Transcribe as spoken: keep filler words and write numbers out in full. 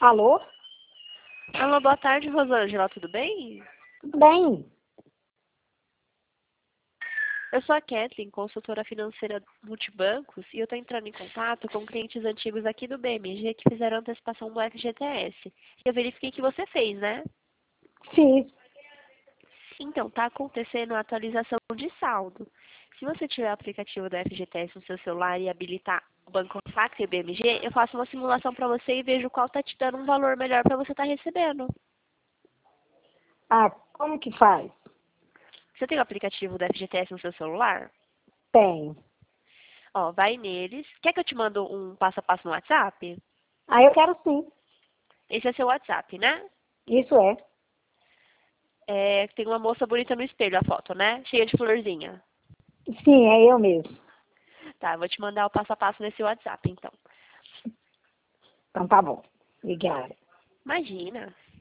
Alô? Alô, boa tarde, Rosângela, tudo bem? Tudo bem? Eu sou a Kathleen, consultora financeira multibancos, e eu estou entrando em contato com clientes antigos aqui do B M G que fizeram antecipação do F G T S. Eu verifiquei que você fez, né? Fiz. Então, está acontecendo a atualização de saldo. Se você tiver o aplicativo do F G T S no seu celular e habilitar o Banco Facto e o B M G, eu faço uma simulação para você e vejo qual está te dando um valor melhor para você estar recebendo. Ah, como que faz? Você tem o aplicativo do F G T S no seu celular? Tem. Ó, vai neles. Quer que eu te mando um passo a passo no WhatsApp? Ah, eu quero sim. Esse é seu WhatsApp, né? Isso é. É, tem uma moça bonita no espelho, a foto, né? Cheia de florzinha. Sim, é eu mesmo. Tá, eu vou te mandar o passo a passo nesse WhatsApp, então. Então tá bom. Obrigada. Imagina.